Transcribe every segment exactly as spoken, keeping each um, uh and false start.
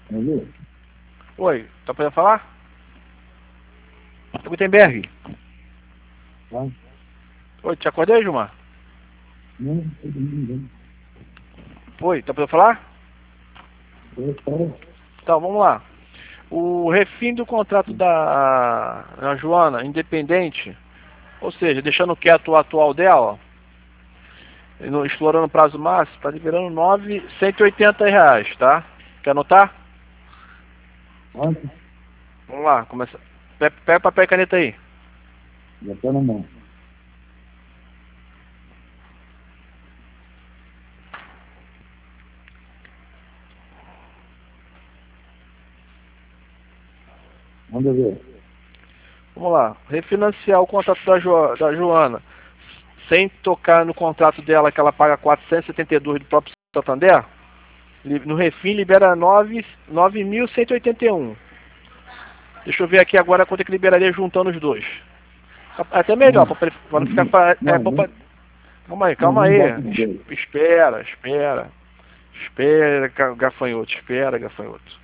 Alô? Oi, tá podendo falar? Gutenberg. Tá? Oi, te acordei, Gilmar? Não, tô dormindo. Oi, tá podendo falar? Eu falo. Então, vamos lá. O refim do contrato da a Joana, independente, ou seja, deixando quieto o atual dela, e no- explorando o prazo máximo, tá liberando nove mil cento e oitenta reais, tá? Quer anotar? Quanto? Vamos lá, começa. Pe- Pega papel e caneta aí. Já tô na mão. Manda ver. Vamos lá. Refinanciar o contrato da, jo, da Joana, sem tocar no contrato dela que ela paga quatrocentos e setenta e dois do próprio Santander, li- no refim libera nove mil cento e oitenta e um. Deixa eu ver aqui agora quanto é que liberaria juntando os dois. Até melhor, Não, para não ficar... fa- É, não, bom pra- não, calma aí, não, calma não aí. bota os Es- dois. Espera, espera. Espera, ga- gafanhoto, espera, gafanhoto.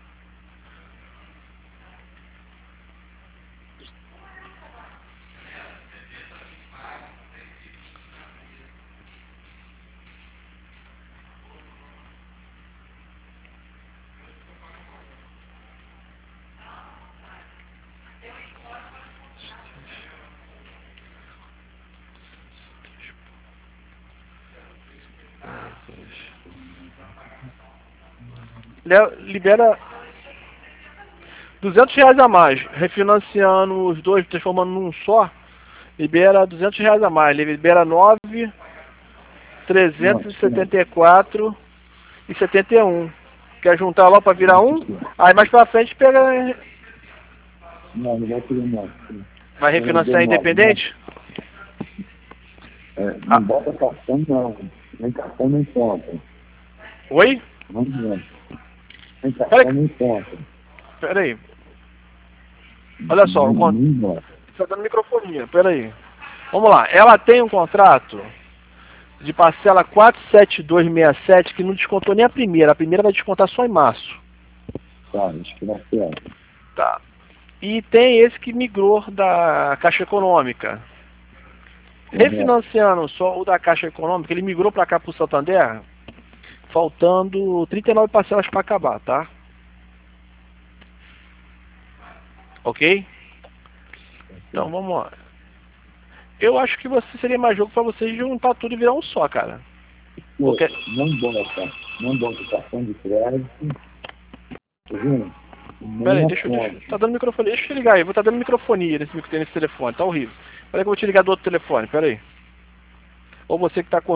Le- Libera duzentos reais a mais, refinanciando os dois, transformando num só, libera duzentos reais a mais, libera nove mil Não, trezentos e não. setenta e quatro e setenta e um. Quer juntar logo para virar um? Não, Aí mais pra frente pega, não, não vai querer não. vai Eu dou refinanciar nove, né? independente? É, Ah, não bota cartão não. Nem cartão nem conta. oi? Não adianta. Nem Pera, cartão nem conta. pera aí. Olha só, o Nem, con- nem bota. tá dando microfonia, pera aí. Vamos lá, ela tem um contrato de parcela quatro sete dois seis sete que não descontou nem a primeira. A primeira vai descontar só em março. Tá, acho que vai ser. Tá. E tem esse que migrou da Caixa Econômica. Correto. Refinanciando só o da Caixa Econômica, ele migrou para cá para o Santander, faltando trinta e nove parcelas para acabar, tá? Ok? Então vamos lá. Eu acho que você seria mais jogo para vocês juntar tudo e virar um só, cara. Pô, Porque... não bota. Não bota cartão de crédito. Tá vendo? Pera Nem aí, a deixa eu... Deixa, conta. tá dando microfone. Deixa eu te ligar aí. Vou tá dando microfonia nesse, nesse telefone. Tá horrível. Pera aí que eu vou te ligar do outro telefone. Pera aí. Ou você que tá com